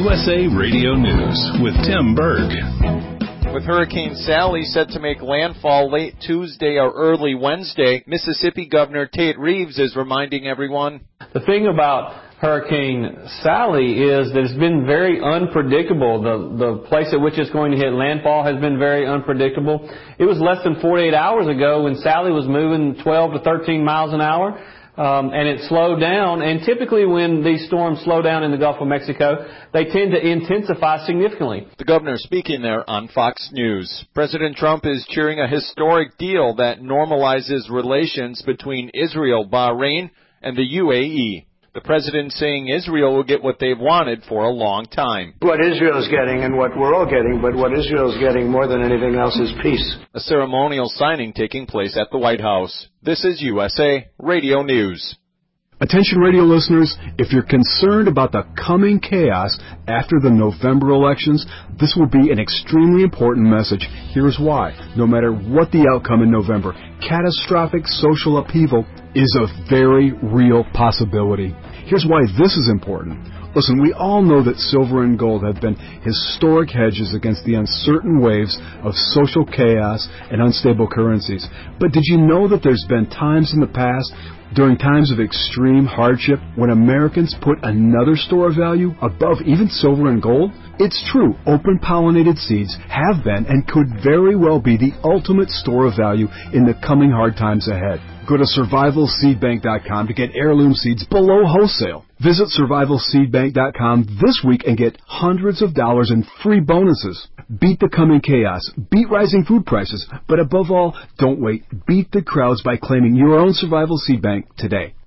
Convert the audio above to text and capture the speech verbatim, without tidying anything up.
U S A Radio News with Tim Berg. With Hurricane Sally set to make landfall late Tuesday or early Wednesday, Mississippi Governor Tate Reeves is reminding everyone. The thing about Hurricane Sally is that it's been very unpredictable. The, the place at which it's going to hit landfall has been very unpredictable. It was less than forty-eight hours ago when Sally was moving twelve to thirteen miles an hour. Um, and it slowed down, and typically when these storms slow down in the Gulf of Mexico, they tend to intensify significantly. The governor speaking there on Fox News. President Trump is cheering a historic deal that normalizes relations between Israel, Bahrain, and the U A E. The president saying Israel will get what they've wanted for a long time. What Israel is getting and what we're all getting, but what Israel is getting more than anything else is peace. A ceremonial signing taking place at the White House. This is U S A Radio News. Attention radio listeners, if you're concerned about the coming chaos after the November elections, this will be an extremely important message. Here's why. No matter what the outcome in November, catastrophic social upheaval is a very real possibility. Here's why this is important. Listen, we all know that silver and gold have been historic hedges against the uncertain waves of social chaos and unstable currencies. But did you know that there's been times in the past, during times of extreme hardship, when Americans put another store of value above even silver and gold? It's true, open-pollinated seeds have been and could very well be the ultimate store of value in the coming hard times ahead. Go to survival seed bank dot com to get heirloom seeds below wholesale. Visit survival seed bank dot com this week and get hundreds of dollars in free bonuses. Beat the coming chaos. Beat rising food prices. But above all, don't wait. Beat the crowds by claiming your own Survival Seed Bank today.